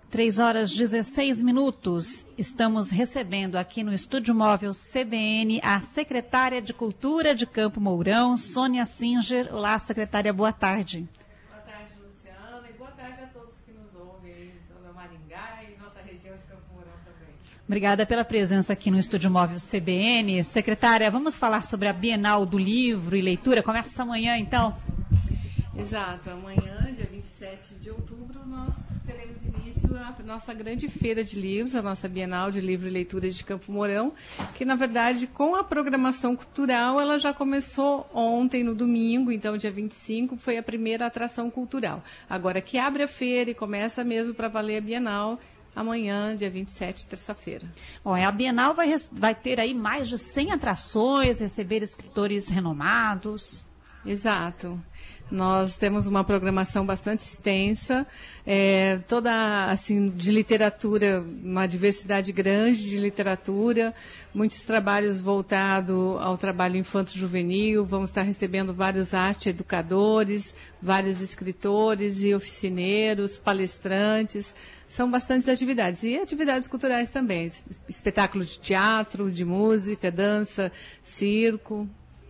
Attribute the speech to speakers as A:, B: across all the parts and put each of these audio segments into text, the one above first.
A: 3h16. Estamos recebendo aqui no Estúdio Móvel CBN a secretária de Cultura de Campo Mourão, Sônia Singer. Olá, secretária, boa tarde.
B: Boa tarde, Luciana, e boa tarde a todos que nos ouvem aí, toda Maringá e nossa região de Campo Mourão também.
A: Obrigada pela presença aqui no Estúdio Móvel CBN. Secretária, vamos falar sobre a Bienal do Livro e Leitura. Começa amanhã, então?
B: Exato, amanhã, dia 27 de outubro, nós teremos início a nossa grande feira de livros, a nossa Bienal de Livro e Leitura de Campo Mourão, que na verdade com a programação cultural ela já começou ontem, no domingo, então dia 25 foi a primeira atração cultural. Agora que abre a feira e começa mesmo para valer a Bienal, amanhã, dia 27, terça-feira.
A: Bom, a Bienal vai ter aí mais de 100 atrações, receber escritores renomados.
B: Exato. Nós temos uma programação bastante extensa, toda assim de literatura, uma diversidade grande de literatura, muitos trabalhos voltados ao trabalho infanto-juvenil. Vamos estar recebendo vários arte-educadores, vários escritores e oficineiros, palestrantes. São bastantes atividades e atividades culturais também, espetáculos de teatro, de música, dança, circo.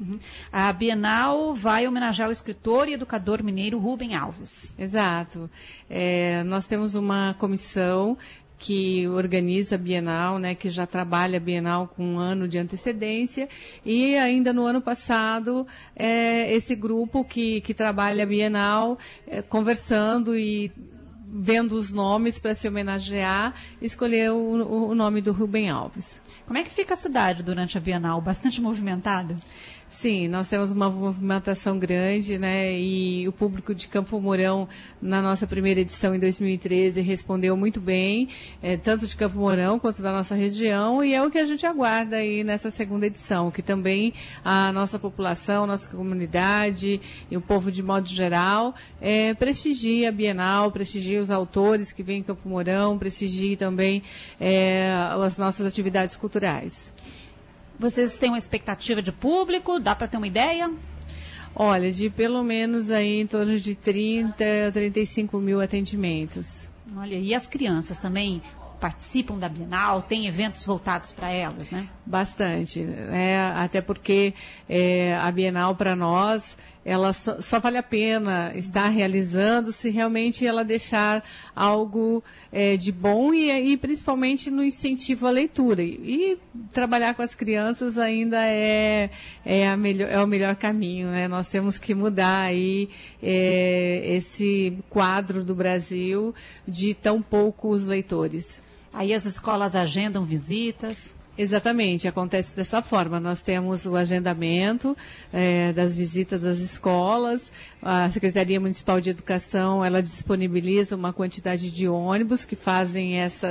A: A Bienal vai homenagear o escritor e educador mineiro Rubem Alves.
B: Exato. Nós temos uma comissão que organiza a Bienal, né, que já trabalha a Bienal com um ano de antecedência, e ainda no ano passado, esse grupo que trabalha a Bienal, conversando e vendo os nomes para se homenagear, escolheu o nome do Rubem Alves.
A: Como é que fica a cidade durante a Bienal? Bastante movimentada?
B: Sim, nós temos uma movimentação grande, né? E o público de Campo Mourão, na nossa primeira edição em 2013, respondeu muito bem, tanto de Campo Mourão quanto da nossa região, e é o que a gente aguarda aí nessa segunda edição, que também a nossa população, nossa comunidade e o povo de modo geral prestigie a Bienal, prestigie os autores que vêm em Campo Mourão, prestigie também as nossas atividades culturais.
A: Vocês têm uma expectativa de público? Dá para ter uma ideia?
B: Olha, de pelo menos aí em torno de 30 a 35 mil atendimentos.
A: Olha, e as crianças também participam da Bienal? Tem eventos voltados para elas, né?
B: Bastante. Até porque a Bienal para nós, ela só vale a pena estar realizando se realmente ela deixar algo de bom e principalmente no incentivo à leitura. E trabalhar com as crianças ainda é o melhor caminho, né? Nós temos que mudar aí esse quadro do Brasil de tão poucos leitores.
A: Aí as escolas agendam visitas?
B: Exatamente, acontece dessa forma. Nós temos o agendamento das visitas das escolas. A Secretaria Municipal de Educação, ela disponibiliza uma quantidade de ônibus que fazem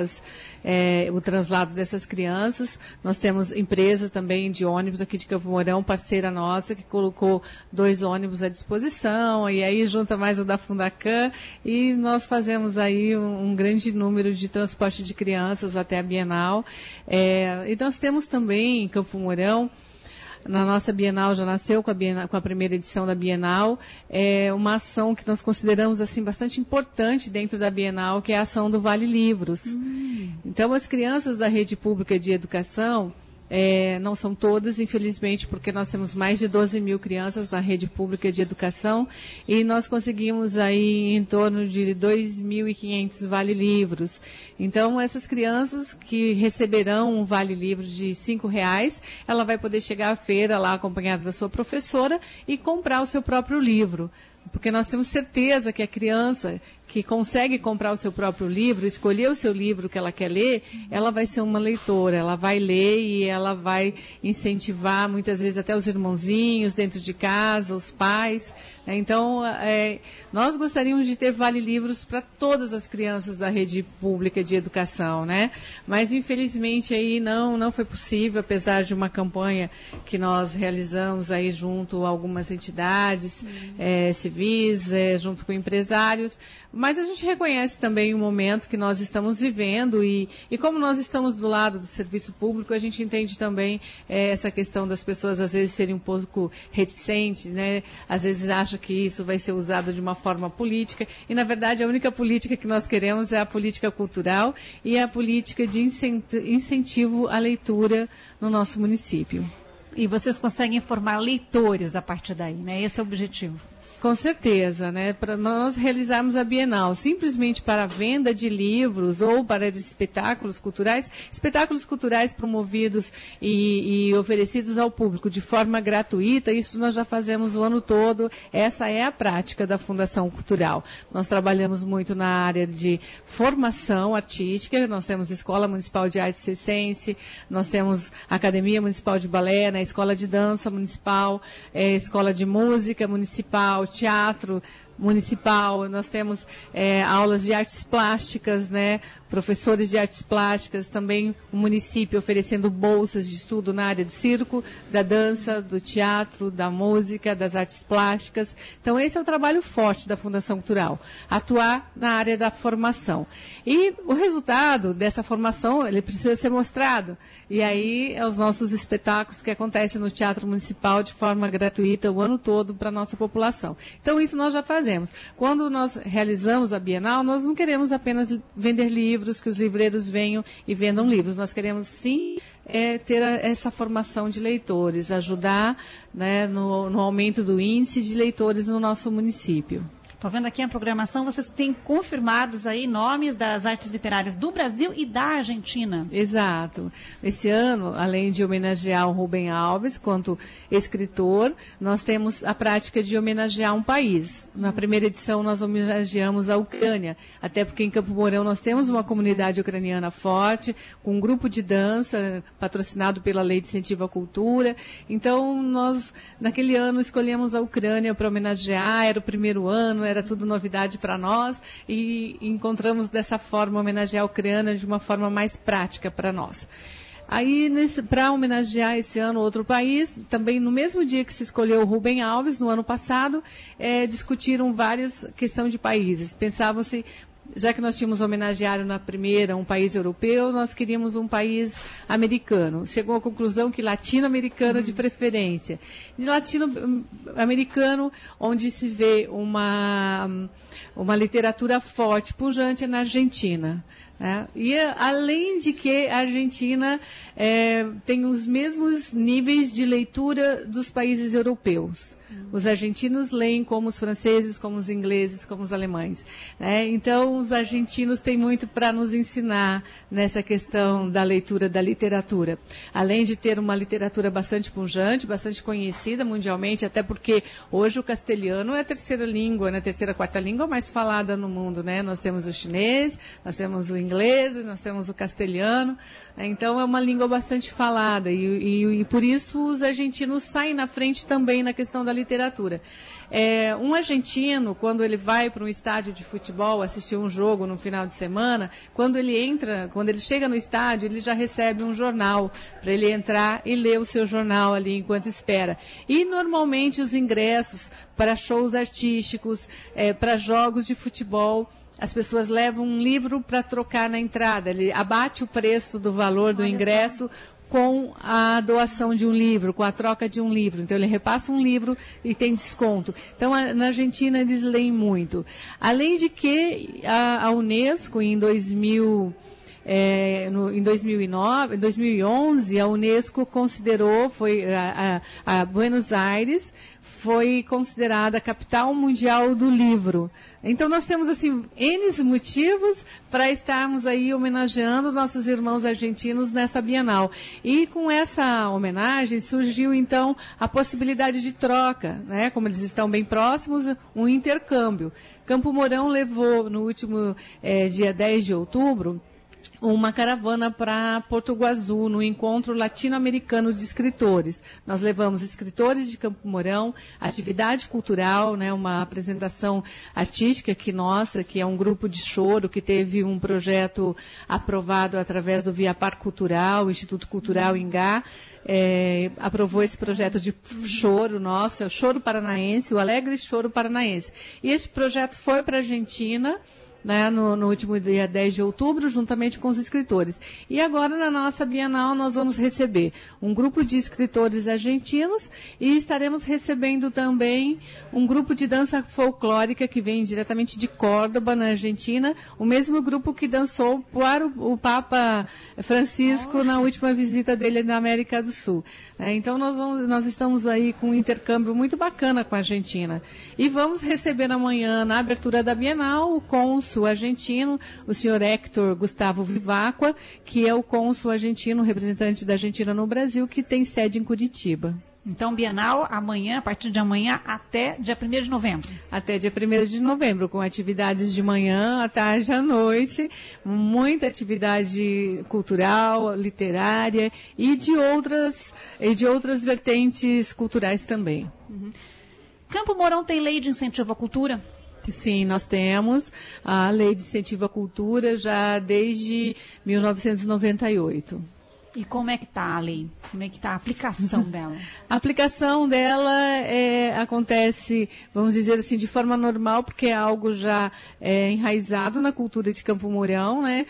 B: o translado dessas crianças. Nós temos empresa também de ônibus aqui de Campo Mourão, parceira nossa, que colocou 2 ônibus à disposição, e aí junta mais o da Fundacan, e nós fazemos aí um grande número de transporte de crianças até a Bienal. E nós temos também em Campo Mourão, na nossa Bienal, já nasceu com a primeira edição da Bienal, uma ação que nós consideramos assim bastante importante dentro da Bienal, que é a ação do Vale Livros. Então, as crianças da rede pública de educação, não são todas, infelizmente, porque nós temos mais de 12 mil crianças na rede pública de educação, e nós conseguimos aí em torno de 2.500 vale-livros. Então, essas crianças que receberão um vale-livro de R$5, ela vai poder chegar à feira lá acompanhada da sua professora e comprar o seu próprio livro. Porque nós temos certeza que a criança que consegue comprar o seu próprio livro, escolher o seu livro que ela quer ler, ela vai ser uma leitora, ela vai ler e ela vai incentivar muitas vezes até os irmãozinhos dentro de casa, os pais. Então, nós gostaríamos de ter vale-livros para todas as crianças da rede pública de educação, né? Mas infelizmente aí não foi possível, apesar de uma campanha que nós realizamos aí junto a algumas entidades civis, junto com empresários, Mas a gente reconhece também o momento que nós estamos vivendo e como nós estamos do lado do serviço público, a gente entende também essa questão das pessoas às vezes serem um pouco reticentes, né? Às vezes acham que isso vai ser usado de uma forma política e, na verdade, a única política que nós queremos é a política cultural e a política de incentivo à leitura no nosso município.
A: E vocês conseguem formar leitores a partir daí, né? Esse é o objetivo.
B: Com certeza, né? Para nós realizarmos a Bienal, simplesmente para a venda de livros ou para espetáculos culturais promovidos e oferecidos ao público de forma gratuita, isso nós já fazemos o ano todo, essa é a prática da Fundação Cultural. Nós trabalhamos muito na área de formação artística, nós temos Escola Municipal de Arte Circense, nós temos Academia Municipal de Balé, né? Escola de Dança Municipal, Escola de Música Municipal, teatro municipal, nós temos aulas de artes plásticas, né? Professores de artes plásticas, também o município oferecendo bolsas de estudo na área de circo, da dança, do teatro, da música, das artes plásticas. Então esse é o trabalho forte da Fundação Cultural, atuar na área da formação. E o resultado dessa formação, ele precisa ser mostrado. E aí é os nossos espetáculos que acontecem no Teatro Municipal de forma gratuita o ano todo para a nossa população. Então isso nós já fazemos. Quando nós realizamos a Bienal, nós não queremos apenas vender livros, que os livreiros venham e vendam livros. Nós queremos, sim, ter essa formação de leitores, ajudar, né, no aumento do índice de leitores no nosso município.
A: Estou vendo aqui a programação, vocês têm confirmados aí nomes das artes literárias do Brasil e da Argentina.
B: Exato. Esse ano, além de homenagear o Rubem Alves, quanto escritor, nós temos a prática de homenagear um país. Na primeira edição, nós homenageamos a Ucrânia, até porque em Campo Mourão nós temos uma comunidade ucraniana forte, com um grupo de dança patrocinado pela Lei de Incentivo à Cultura. Então, nós, naquele ano, escolhemos a Ucrânia para homenagear, era o primeiro ano, era tudo novidade para nós e encontramos dessa forma homenagear a Ucrânia de uma forma mais prática para nós. Aí, para homenagear esse ano outro país, também no mesmo dia que se escolheu o Rubem Alves, no ano passado, discutiram várias questões de países. Pensavam-se, já que nós tínhamos homenageado na primeira um país europeu, nós queríamos um país americano. Chegou à conclusão que latino-americano de preferência. De latino-americano, onde se vê uma literatura forte, pujante, é na Argentina. E além de que a Argentina tem os mesmos níveis de leitura dos países europeus. Os argentinos leem como os franceses, como os ingleses, como os alemães. Então, os argentinos têm muito para nos ensinar nessa questão da leitura da literatura. Além de ter uma literatura bastante pujante, bastante conhecida mundialmente, até porque hoje o castelhano é a terceira língua, né? Terceira, quarta língua mais falada no mundo, né? Nós temos o chinês, nós temos o inglês, nós temos o castelhano. Então, é uma língua bastante falada e por isso os argentinos saem na frente também na questão da literatura. Um argentino, quando ele vai para um estádio de futebol assistir um jogo no final de semana, quando ele chega no estádio, ele já recebe um jornal para ele entrar e ler o seu jornal ali enquanto espera. E normalmente os ingressos para shows artísticos, para jogos de futebol, as pessoas levam um livro para trocar na entrada. Ele abate o preço do valor do ingresso com a doação de um livro, com a troca de um livro. Então, ele repassa um livro e tem desconto. Então, na Argentina, eles leem muito. Além de que a Unesco, em 2011, a Unesco considerou, a Buenos Aires foi considerada a capital mundial do livro. Então, nós temos, assim, N motivos para estarmos aí homenageando os nossos irmãos argentinos nessa Bienal. E com essa homenagem surgiu, então, a possibilidade de troca, né? Como eles estão bem próximos, um intercâmbio. Campo Mourão levou, no último dia 10 de outubro, uma caravana para Porto Iguaçu, no Encontro Latino-Americano de Escritores. Nós levamos escritores de Campo Mourão, atividade cultural, né, uma apresentação artística que é um grupo de choro, que teve um projeto aprovado através do Viapar Cultural, o Instituto Cultural Ingá, aprovou esse projeto de choro nosso, é o Choro Paranaense, o Alegre Choro Paranaense. E esse projeto foi para a Argentina, né, no último dia 10 de outubro, juntamente com os escritores. E agora, na nossa Bienal, nós vamos receber um grupo de escritores argentinos e estaremos recebendo também um grupo de dança folclórica que vem diretamente de Córdoba, na Argentina, o mesmo grupo que dançou para o Papa Francisco na última visita dele na América do Sul. Então, nós estamos aí com um intercâmbio muito bacana com a Argentina. E vamos receber amanhã, na abertura da Bienal, o cônsul argentino, o senhor Héctor Gustavo Vivacqua, que é o cônsul argentino, representante da Argentina no Brasil, que tem sede em Curitiba.
A: Então, Bienal, amanhã, a partir de amanhã, até dia 1º de novembro.
B: Até dia 1º de novembro, com atividades de manhã, à tarde, à noite, muita atividade cultural, literária e de outras vertentes culturais também.
A: Uhum. Campo Mourão tem lei de incentivo à cultura?
B: Sim, nós temos a Lei de Incentivo à Cultura já desde 1998.
A: E como é que está a lei? Como é que está a aplicação dela?
B: A aplicação dela acontece, vamos dizer assim, de forma normal, porque é algo já enraizado na cultura de Campo Mourão, né?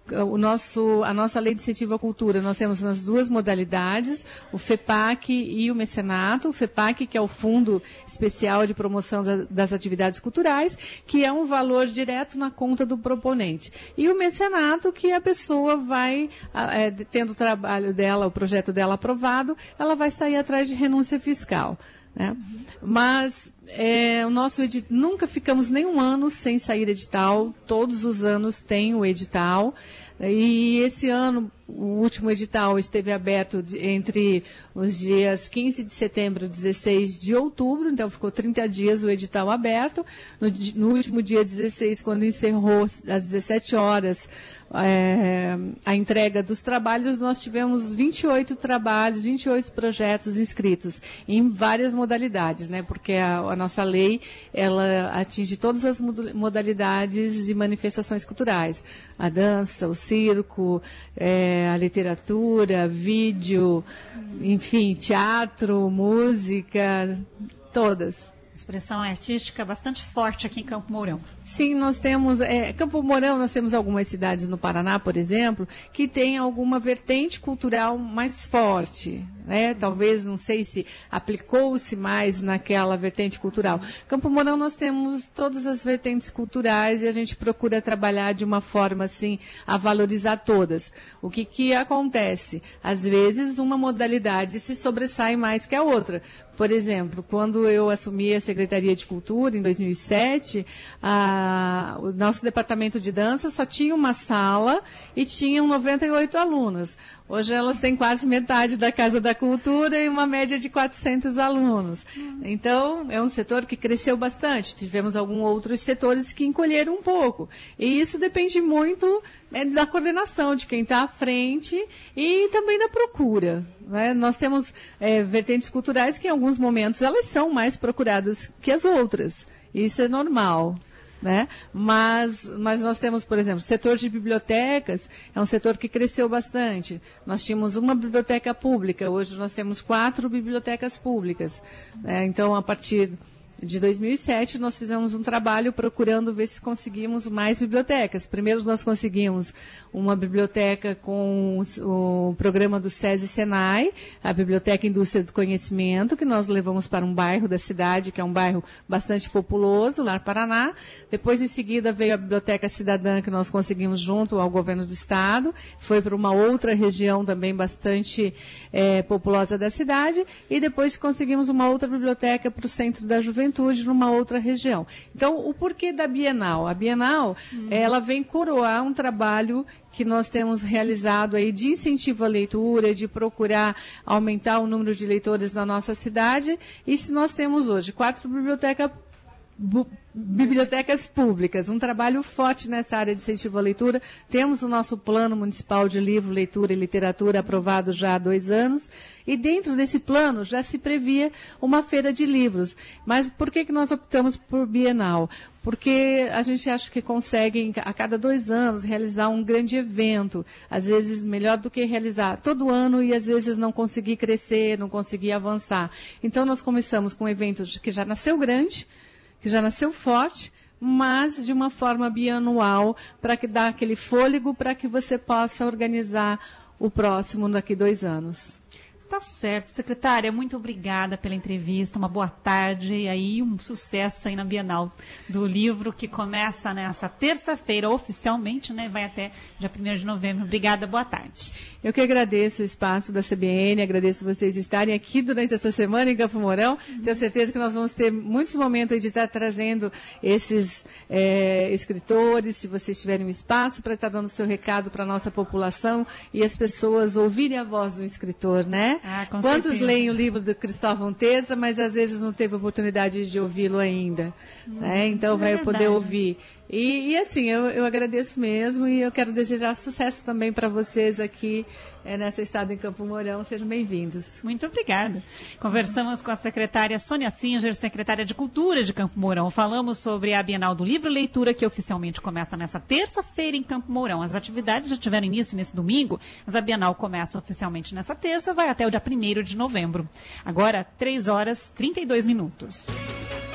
B: A nossa lei de incentivo à cultura, nós temos nas duas modalidades, o FEPAC e o mecenato. O FEPAC, que é o Fundo Especial de Promoção das Atividades Culturais, que é um valor direto na conta do proponente. E o mecenato, que a pessoa vai, tendo o trabalho dela, o projeto dela aprovado, ela vai sair atrás de renúncia fiscal, né? Mas nunca ficamos nem um ano sem sair edital, todos os anos tem o edital, e esse ano o último edital esteve aberto entre os dias 15 de setembro e 16 de outubro, então ficou 30 dias o edital aberto. No último dia 16, quando encerrou às 17 horas a entrega dos trabalhos, nós tivemos 28 trabalhos, 28 projetos inscritos em várias modalidades, né? Porque a nossa lei, ela atinge todas as modalidades e manifestações culturais. A dança, o circo, a literatura, vídeo, enfim, teatro, música, todas.
A: Expressão artística bastante forte aqui em Campo Mourão.
B: Sim, nós temos, Campo Mourão, nós temos algumas cidades no Paraná, por exemplo, que tem alguma vertente cultural mais forte, né? Talvez, não sei se aplicou-se mais naquela vertente cultural. Campo Mourão, nós temos todas as vertentes culturais e a gente procura trabalhar de uma forma, assim, a valorizar todas. O que acontece? Às vezes, uma modalidade se sobressai mais que a outra. Por exemplo, quando eu assumi a Secretaria de Cultura, em 2007, o nosso departamento de dança só tinha uma sala e tinham 98 alunos. Hoje elas têm quase metade da Casa da Cultura e uma média de 400 alunos. Então, é um setor que cresceu bastante. Tivemos alguns outros setores que encolheram um pouco. E isso depende muito da coordenação de quem está à frente e também da procura, né? Nós temos vertentes culturais que, em alguns momentos, elas são mais procuradas que as outras. Isso é normal, né? Mas nós temos, por exemplo, o setor de bibliotecas, é um setor que cresceu bastante. Nós tínhamos uma biblioteca pública, hoje nós temos 4 bibliotecas públicas, né? Então, a partir de 2007, nós fizemos um trabalho procurando ver se conseguimos mais bibliotecas. Primeiro, nós conseguimos uma biblioteca com o programa do SESI Senai, a Biblioteca Indústria do Conhecimento, que nós levamos para um bairro da cidade, que é um bairro bastante populoso, Lar Paraná. Depois, em seguida, veio a Biblioteca Cidadã, que nós conseguimos junto ao governo do estado. Foi para uma outra região também bastante populosa da cidade. E depois conseguimos uma outra biblioteca para o Centro da Juventude, numa outra região. Então, o porquê da Bienal? A Bienal, ela vem coroar um trabalho que nós temos realizado aí de incentivo à leitura, de procurar aumentar o número de leitores na nossa cidade. E se nós temos hoje 4 bibliotecas bibliotecas públicas, um trabalho forte nessa área de incentivo à leitura. Temos o nosso plano municipal de livro, leitura e literatura aprovado já há 2 anos, e dentro desse plano já se previa uma feira de livros. Mas por que nós optamos por bienal? Porque a gente acha que consegue, a cada 2 anos, realizar um grande evento. Às vezes, melhor do que realizar todo ano e, às vezes, não conseguir crescer, não conseguir avançar. Então, nós começamos com um evento que já nasceu grande, que já nasceu forte, mas de uma forma bianual, para que dá aquele fôlego para que você possa organizar o próximo daqui 2 anos.
A: Tá certo, secretária, muito obrigada pela entrevista, uma boa tarde e aí um sucesso aí na Bienal do Livro, que começa nessa terça-feira oficialmente, né? Vai até dia 1º de novembro. Obrigada, boa tarde.
B: Eu que agradeço o espaço da CBN, agradeço vocês estarem aqui durante essa semana em Campo Mourão. Tenho certeza que nós vamos ter muitos momentos aí de estar trazendo esses escritores, se vocês tiverem um espaço para estar dando o seu recado para a nossa população e as pessoas ouvirem a voz do escritor, né? Quantos leem o livro do Cristóvão Teza, mas às vezes não teve oportunidade de ouvi-lo ainda, né? Então vai poder ouvir. E assim, eu agradeço mesmo e eu quero desejar sucesso também para vocês aqui nessa estada em Campo Mourão. Sejam bem-vindos.
A: Muito obrigada. Conversamos com a secretária Sônia Singer, secretária de Cultura de Campo Mourão. Falamos sobre a Bienal do Livro e Leitura, que oficialmente começa nessa terça-feira em Campo Mourão. As atividades já tiveram início nesse domingo, mas a Bienal começa oficialmente nessa terça, vai até o dia 1º de novembro. Agora, 3h32.